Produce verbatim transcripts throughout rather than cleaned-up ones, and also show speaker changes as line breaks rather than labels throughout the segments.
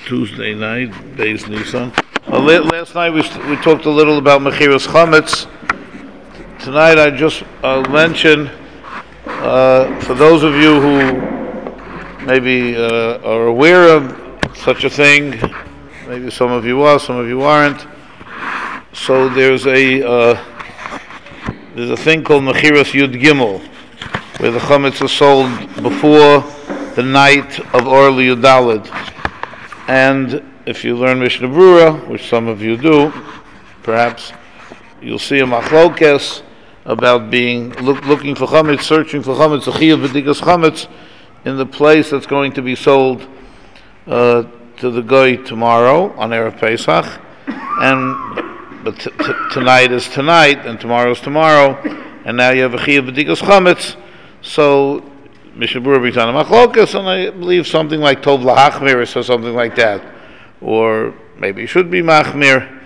Tuesday night, Beis Nisan. Uh, last night we we talked a little about Mechiras Chametz. Tonight I just uh, mention uh, for those of you who maybe uh, are aware of such a thing, maybe some of you are, some of you aren't. So there's a uh, there's a thing called Mechiras Yud Gimel, where the chametz is sold before the night of Or Yud Daled. And if you learn Mishnah Brura, which some of you do, perhaps you'll see a machlokes about being look, looking for chametz, searching for chametz, a chiyuv b'dikas chametz in the place that's going to be sold uh, to the goy tomorrow on Erev Pesach, and but t- t- tonight is tonight and tomorrow is tomorrow, and now you have a chiyuv b'dikas chametz. So Mishnah Brura brings down a machlokas, and I believe something like Tov Lahachmir or something like that, or maybe it should be Machmir,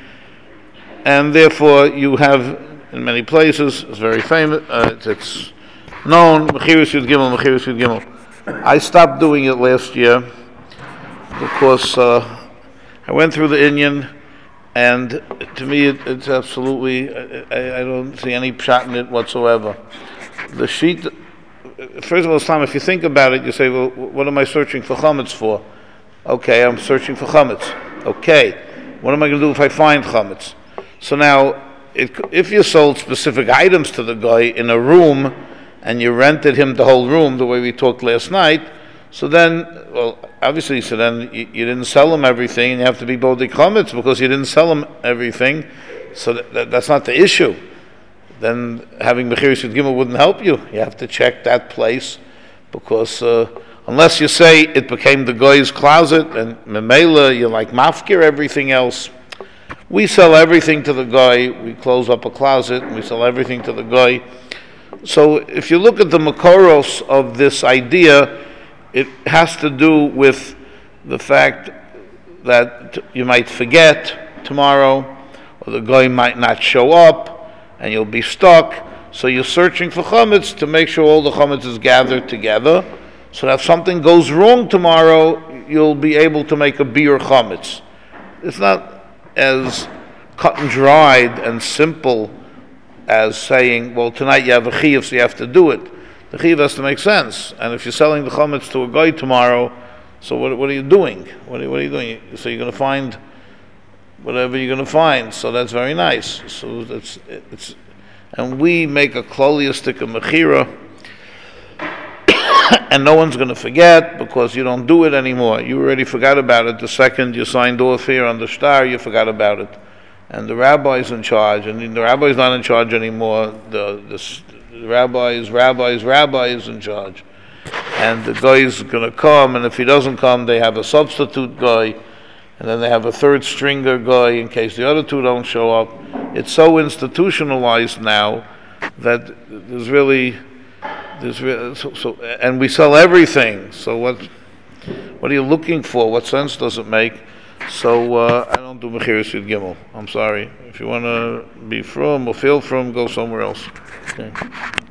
and therefore you have in many places, it's very famous, uh, it's, it's known, Mechiras Yud Gimel, Mechiras Yud Gimel. I stopped doing it last year because uh, I went through the Indian, and to me it, it's absolutely, I, I don't see any pshat in it whatsoever. The sheet. First of all, Islam, if you think about it, you say, well, what am I searching for chametz for? Okay, I'm searching for chametz. Okay, what am I going to do if I find chametz? So now, it, if you sold specific items to the guy in a room, and you rented him the whole room, the way we talked last night, so then, well, obviously, so then you, you didn't sell him everything, and you have to be bodik chametz because you didn't sell him everything, so that, that, that's not the issue. Then having Mechiras Yud Gimel wouldn't help you. You have to check that place, because uh, unless you say it became the goy's closet and memela, you like mafkir everything else. We sell everything to the goy. We close up a closet and we sell everything to the goy. So if you look at the makoros of this idea, it has to do with the fact that you might forget tomorrow, or the goy might not show up, and you'll be stuck. So you're searching for chametz to make sure all the chametz is gathered together, so that if something goes wrong tomorrow, you'll be able to make a biur chametz. It's not as cut and dried and simple as saying, well, tonight you have a chiyuv, so you have to do it. The chiyuv has to make sense. And if you're selling the chametz to a guy tomorrow, so what, what are you doing? What are, what are you doing? So you're going to find whatever you're going to find, so that's very nice. So that's it's, and we make a kloliistic of mechira, and no one's going to forget because you don't do it anymore. You already forgot about it the second you signed off here on the star. You forgot about it, and the rabbi's in charge, and the rabbi's not in charge anymore. The the, the rabbi's rabbi's rabbi is in charge, and the guy is going to come, and if he doesn't come, they have a substitute guy. And then they have a third stringer guy in case the other two don't show up. It's so institutionalized now that there's really, there's really, so, so and we sell everything. So what, what are you looking for? What sense does it make? So uh, I don't do Mechiras Yud Gimel. I'm sorry. If you want to be from or feel from, go somewhere else. Okay.